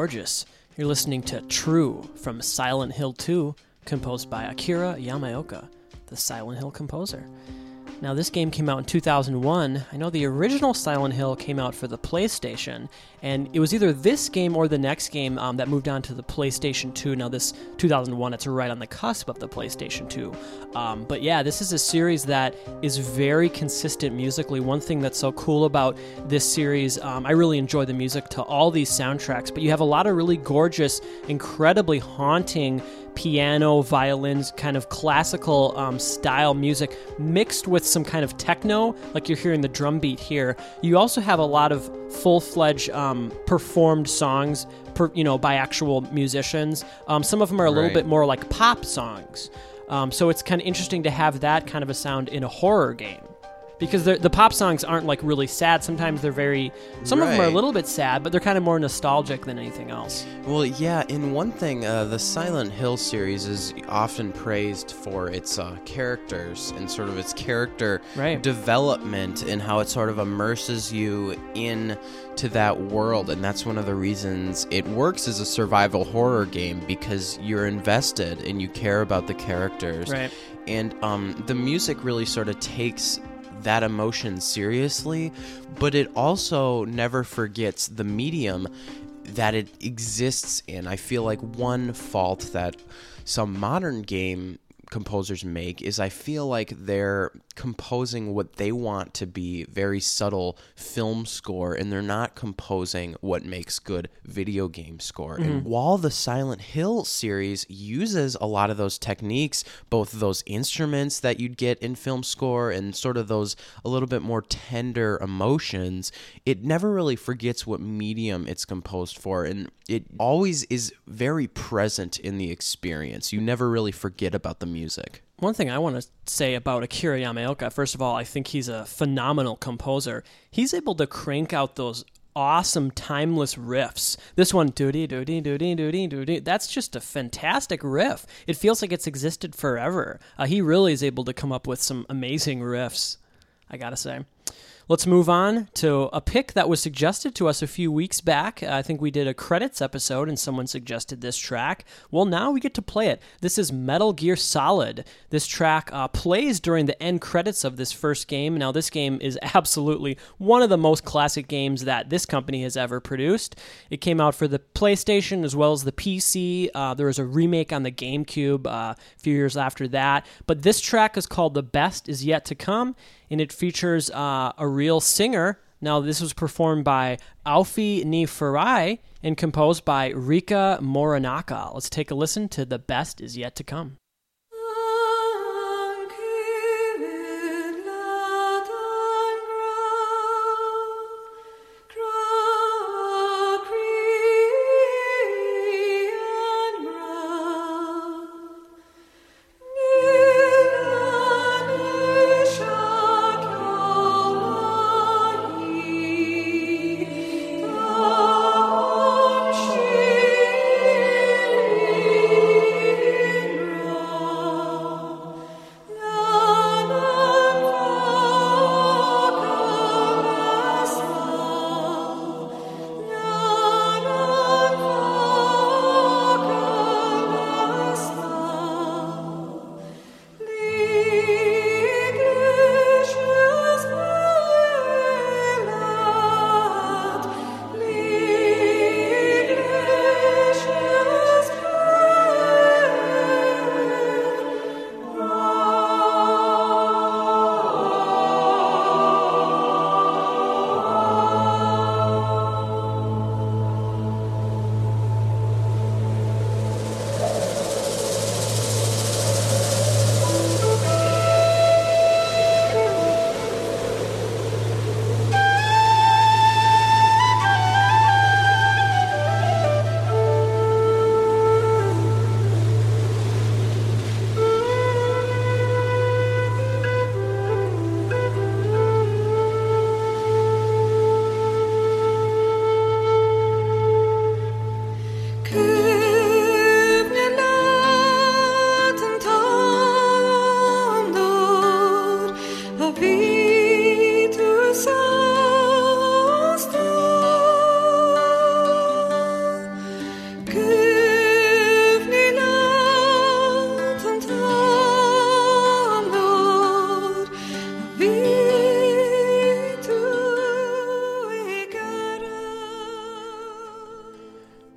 gorgeous. You're listening to True from Silent Hill 2, composed by Akira Yamaoka, the Silent Hill composer. Now, this game came out in 2001. I know the original Silent Hill came out for the PlayStation, and it was either this game or the next game that moved on to the PlayStation 2. Now, this 2001, it's right on the cusp of the PlayStation 2. But yeah, this is a series that is very consistent musically. One thing that's so cool about this series, I really enjoy the music to all these soundtracks, but you have a lot of really gorgeous, incredibly haunting piano, violins, kind of classical style music mixed with some kind of techno, like you're hearing the drum beat here. You also have a lot of full-fledged performed songs by actual musicians. Some of them are a little bit more like pop songs. So it's kind of interesting to have that kind of a sound in a horror game. Because the pop songs aren't like really sad. Sometimes they're some of them are a little bit sad, but they're kind of more nostalgic than anything else. Well, yeah, in one thing, the Silent Hill series is often praised for its characters and sort of its character development and how it sort of immerses you into that world. And that's one of the reasons it works as a survival horror game, because you're invested and you care about the characters. Right. And the music really sort of takes that emotion seriously, but it also never forgets the medium that it exists in. I feel like one fault that some modern game composers make is I feel like they're composing what they want to be very subtle film score, and they're not composing what makes good video game score. Mm-hmm. And while the Silent Hill series uses a lot of those techniques, both those instruments that you'd get in film score and sort of those a little bit more tender emotions, it never really forgets what medium it's composed for, and it always is very present in the experience. You never really forget about the music. One thing I want to say about Akira Yamaoka, first of all, I think he's a phenomenal composer. He's able to crank out those awesome, timeless riffs. This one, doody, doody, doody, doody, doody, that's just a fantastic riff. It feels like it's existed forever. He really is able to come up with some amazing riffs, I gotta say. Let's move on to a pick that was suggested to us a few weeks back. I think we did a credits episode and someone suggested this track. Well, now we get to play it. This is Metal Gear Solid. This track plays during the end credits of this first game. Now, this game is absolutely one of the most classic games that this company has ever produced. It came out for the PlayStation as well as the PC. There was a remake on the GameCube a few years after that. But this track is called The Best Is Yet to Come, and it features a real singer. Now, this was performed by Aofi ni Furai and composed by Rika Morinaka. Let's take a listen to The Best Is Yet to Come.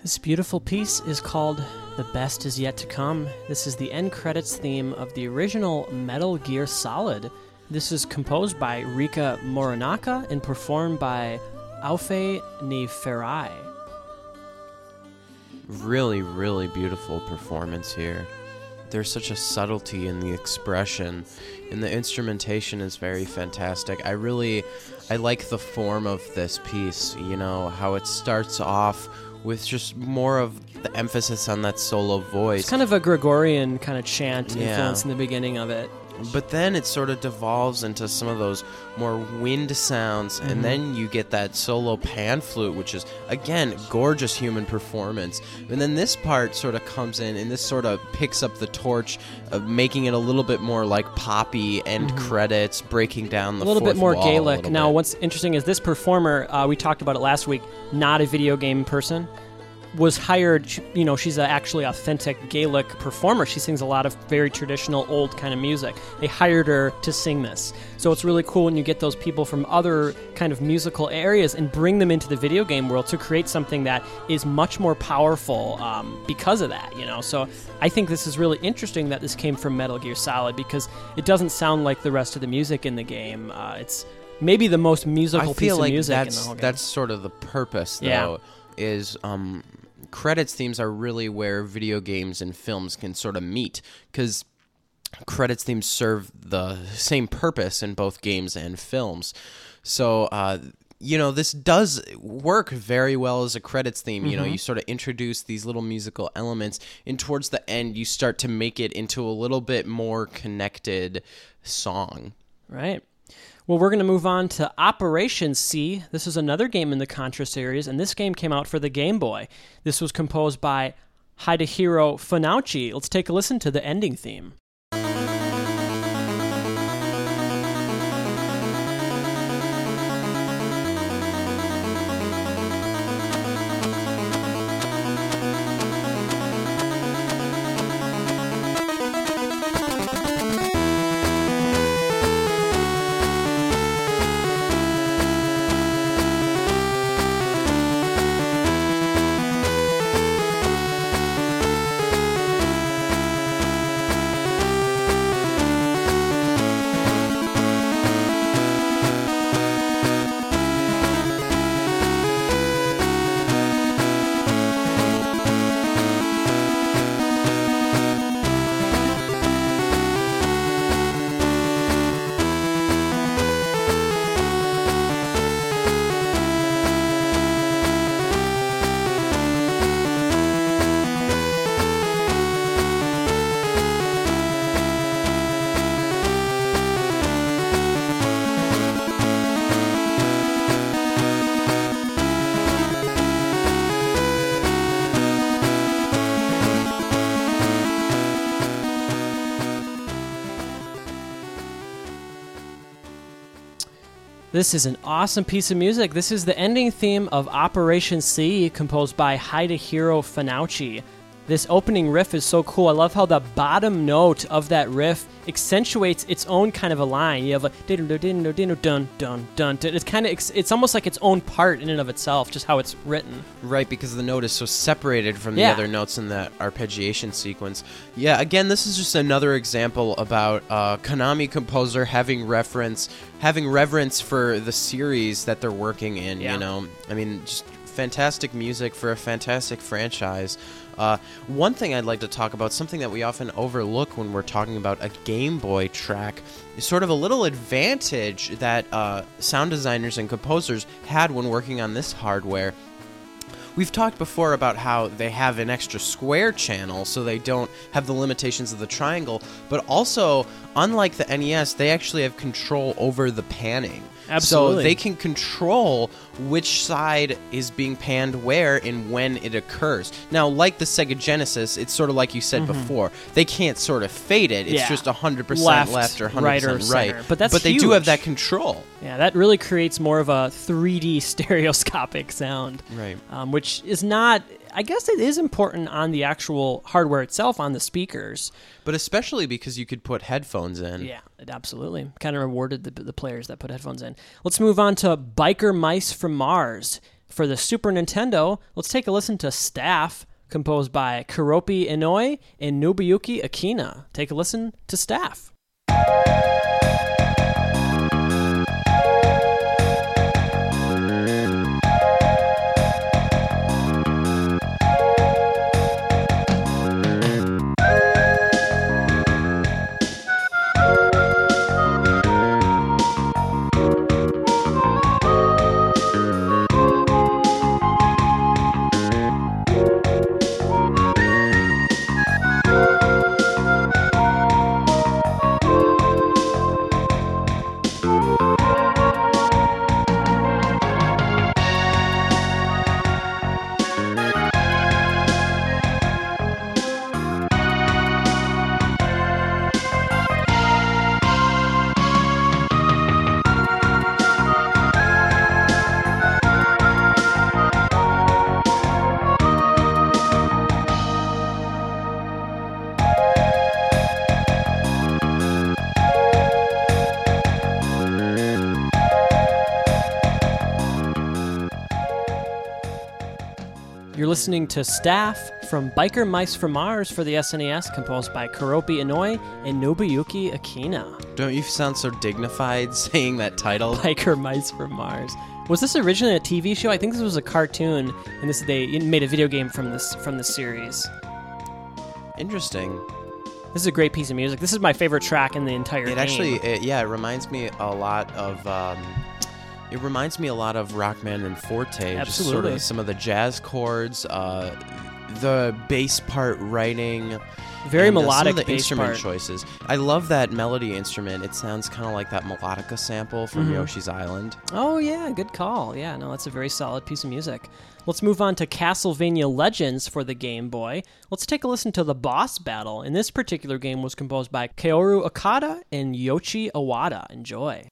This beautiful piece is called The Best Is Yet to Come. This is the end credits theme of the original Metal Gear Solid. This is composed by Rika Morinaka and performed by Aufe Niferai. Really, really beautiful performance here. There's such a subtlety in the expression, and the instrumentation is very fantastic. I like the form of this piece, you know, how it starts off with just more of the emphasis on that solo voice. It's kind of a Gregorian kind of chant influence in the beginning of it. But then it sort of devolves into some of those more wind sounds, and then you get that solo pan flute, which is, again, gorgeous human performance. And then this part sort of comes in, and this sort of picks up the torch of making it a little bit more like poppy end credits, breaking down the a little bit more Gaelic. Now, bit. What's interesting is this performer, we talked about it last week, not a video game person, was hired, you know, she's actually authentic Gaelic performer. She sings a lot of very traditional old kind of music. They hired her to sing this. So it's really cool when you get those people from other kind of musical areas and bring them into the video game world to create something that is much more powerful because of that, you know. So I think this is really interesting that this came from Metal Gear Solid because it doesn't sound like the rest of the music in the game. It's maybe the most musical piece of music in the whole game. That's sort of the purpose, though, is credits themes are really where video games and films can sort of meet, because credits themes serve the same purpose in both games and films. So, you know, this does work very well as a credits theme. You know, you sort of introduce these little musical elements, and towards the end, you start to make it into a little bit more connected song. Right. Well, we're going to move on to Operation C. This is another game in the Contra series, and this game came out for the Game Boy. This was composed by Hidehiro Funauchi. Let's take a listen to the ending theme. This is an awesome piece of music. This is the ending theme of Operation C, composed by Hidehiro Funauchi. This opening riff is so cool. I love how the bottom note of that riff accentuates its own kind of a line. You have like dun dun dun dun. It's almost like its own part in and of itself, just how it's written. Right, because the note is so separated from the other notes in that arpeggiation sequence. Yeah, again, this is just another example about Konami composer having reverence for the series that they're working in. You know, I mean, just fantastic music for a fantastic franchise. One thing I'd like to talk about, something that we often overlook when we're talking about a Game Boy track, is sort of a little advantage that sound designers and composers had when working on this hardware. We've talked before about how they have an extra square channel so they don't have the limitations of the triangle, but also, unlike the NES, they actually have control over the panning. Absolutely. So they can control which side is being panned where and when it occurs. Now, like the Sega Genesis, it's sort of like you said before. They can't sort of fade it. It's just 100% left or 100% right. But they huge. do have that control. Yeah, that really creates more of a 3D stereoscopic sound. Right. Which is not... I guess it is important on the actual hardware itself, on the speakers. But especially because you could put headphones in. Yeah, it absolutely. Kind of rewarded the players that put headphones in. Let's move on to Biker Mice from Mars. For the Super Nintendo, let's take a listen to Staff, composed by Kuropi Inoi and Nobuyuki Akina. Take a listen to Staff. You're listening to Staff from Biker Mice from Mars for the SNES, composed by Kuropi Inoi and Nobuyuki Akina. Don't you sound so dignified saying that title? Biker Mice from Mars. Was this originally a TV show? I think this was a cartoon, and they made a video game from this series. Interesting. This is a great piece of music. This is my favorite track in the entire game. It reminds me a lot of... It reminds me a lot of Rockman and Forte. Absolutely. Just sort of some of the jazz chords, the bass part writing. Very melodic some of the bass instrument part. choices. I love that melody instrument. It sounds kind of like that melodica sample from Mm-hmm. Yoshi's Island. Oh, yeah, good call. Yeah, no, that's a very solid piece of music. Let's move on to Castlevania Legends for the Game Boy. Let's take a listen to the boss battle. And this particular game was composed by Kaoru Okada and Yoichi Iwata. Enjoy.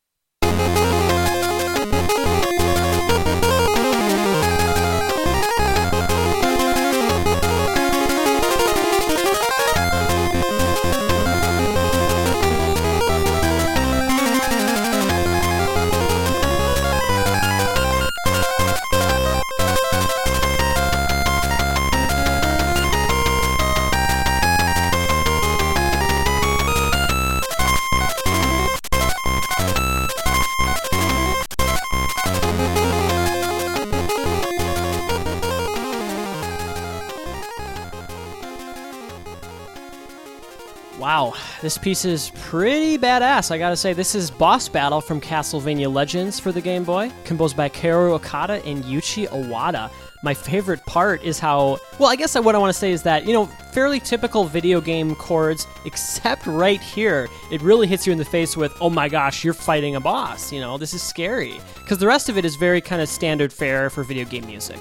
Wow, this piece is pretty badass, I gotta say. This is Boss Battle from Castlevania Legends for the Game Boy, composed by Kaoru Okada and Yuichi Iwata. My favorite part is how, well, I guess what I want to say is that, fairly typical video game chords, except right here, it really hits you in the face with, oh my gosh, you're fighting a boss, this is scary. Because the rest of it is very kind of standard fare for video game music,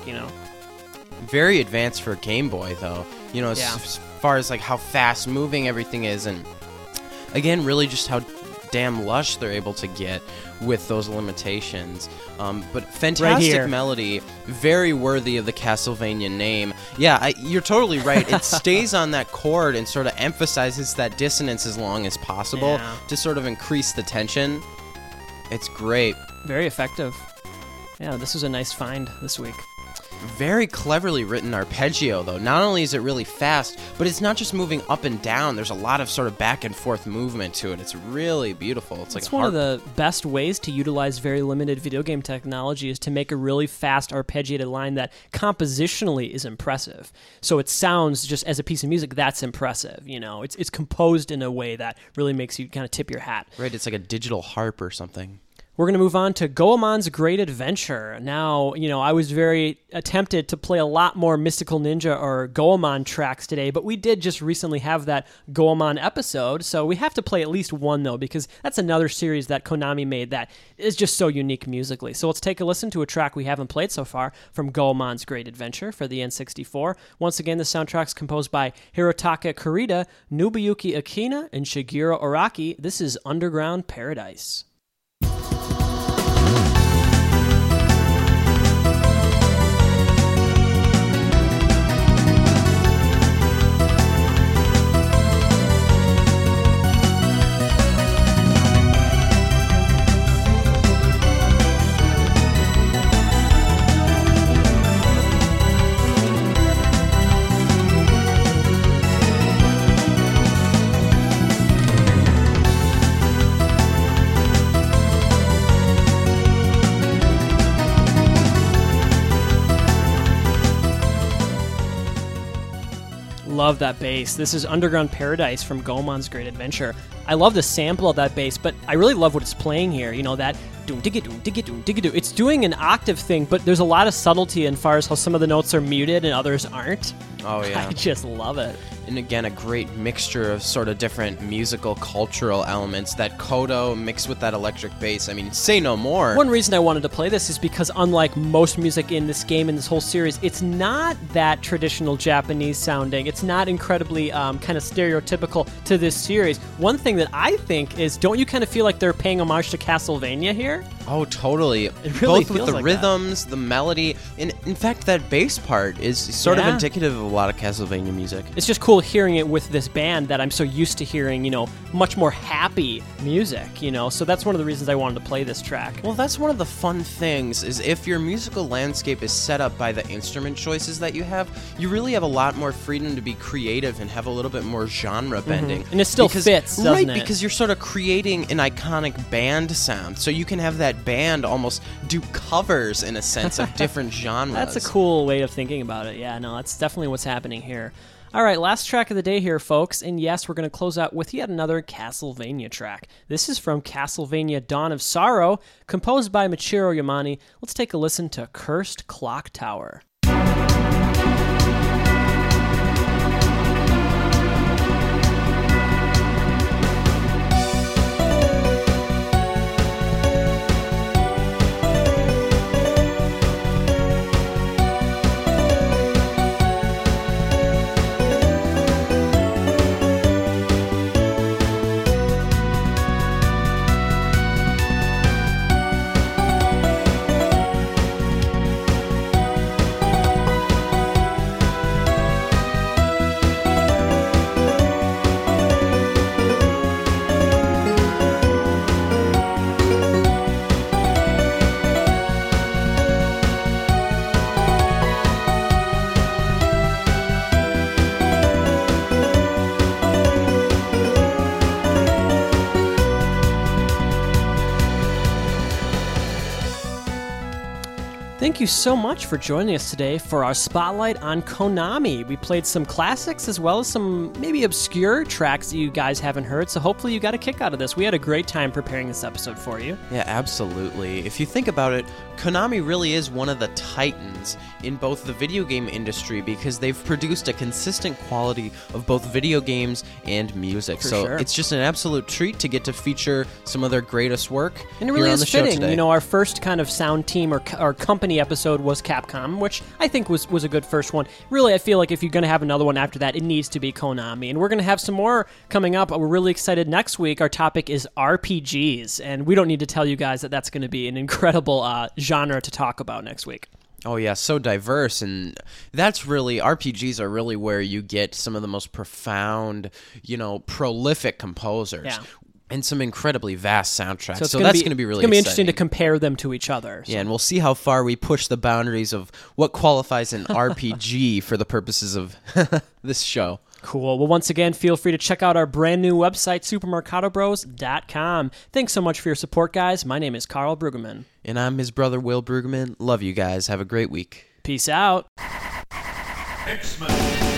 Very advanced for Game Boy, though. As far as like how fast moving everything is, and again, really just how damn lush they're able to get with those limitations. But fantastic right melody, very worthy of the Castlevania name. Yeah, you're totally right. It stays on that chord and sort of emphasizes that dissonance as long as possible to sort of increase the tension. It's great. Very effective. Yeah, this was a nice find this week. Very cleverly written arpeggio, though. Not only is it really fast, but it's not just moving up and down. There's a lot of sort of back and forth movement to it. It's really beautiful. It's one of the best ways to utilize very limited video game technology is to make a really fast arpeggiated line that compositionally is impressive. So it sounds just as a piece of music that's impressive. It's composed in a way that really makes you kind of tip your hat. Right, it's like a digital harp or something. We're going to move on to Goemon's Great Adventure. Now, I was very tempted to play a lot more Mystical Ninja or Goemon tracks today, but we did just recently have that Goemon episode, so we have to play at least one, though, because that's another series that Konami made that is just so unique musically. So let's take a listen to a track we haven't played so far from Goemon's Great Adventure for the N64. Once again, the soundtrack's composed by Hirotaka Kurita, Nobuyuki Akina, and Shigeru Araki. This is Underground Paradise. love that bass. This is Underground Paradise from Goemon's Great Adventure. I love the sample of that bass, but I really love what it's playing here. You know, that doom-digga-doom-digga-doom-digga-doo. It's doing an octave thing, but there's a lot of subtlety as far as how some of the notes are muted and others aren't. Oh, yeah. I just love it. And again, a great mixture of sort of different musical, cultural elements. That koto mixed with that electric bass. I mean, say no more. One reason I wanted to play this is because unlike most music in this game, in this whole series, it's not that traditional Japanese sounding. It's not incredibly kind of stereotypical to this series. One thing that I think is, don't you kind of feel like they're paying homage to Castlevania here? Oh, totally. It really Both with the like rhythms, the melody, and in fact, that bass part is sort of indicative of a lot of Castlevania music. It's just cool hearing it with this band that I'm so used to hearing, you know, much more happy music, you know, so that's one of the reasons I wanted to play this track. Well, that's one of the fun things, is if your musical landscape is set up by the instrument choices that you have, you really have a lot more freedom to be creative and have a little bit more genre bending. And it still fits, doesn't right, it? because you're sort of creating an iconic band sound, so you can have that band almost do covers, in a sense, of different genres. That's a cool way of thinking about it. Yeah, no, that's definitely what's happening here. All right, last track of the day here, folks, and yes, we're going to close out with yet another Castlevania track. This is from Castlevania Dawn of Sorrow, composed by Michiru Yamane. Let's take a listen to Cursed Clock Tower. Thank you so much for joining us today for our spotlight on Konami. We played some classics as well as some maybe obscure tracks that you guys haven't heard, so hopefully you got a kick out of this. We had a great time preparing this episode for you. Yeah, absolutely. If you think about it, Konami really is one of the titans in both the video game industry because they've produced a consistent quality of both video games and music. Sure. It's just an absolute treat to get to feature some of their greatest work. And it really here on is the show fitting. today. You know, our first kind of sound team or company episode was Capcom, which I think was a good first one. Really, I feel like if you're going to have another one after that, it needs to be Konami. And we're going to have some more coming up. We're really excited. Next week, our topic is RPGs. And we don't need to tell you guys that that's going to be an incredible genre to talk about next week. Oh yeah, so diverse, and that's really, RPGs are really where you get some of the most profound, prolific composers. Yeah. And some incredibly vast soundtracks. So that's going to be really exciting. It's going to be interesting to compare them to each other. So. Yeah, and we'll see how far we push the boundaries of what qualifies an RPG for the purposes of this show. Cool. Well, once again, feel free to check out our brand new website, supermercadobros.com. Thanks so much for your support, guys. My name is Carl Brueggemann. And I'm his brother, Will Brueggemann. Love you guys. Have a great week. Peace out. X-Men.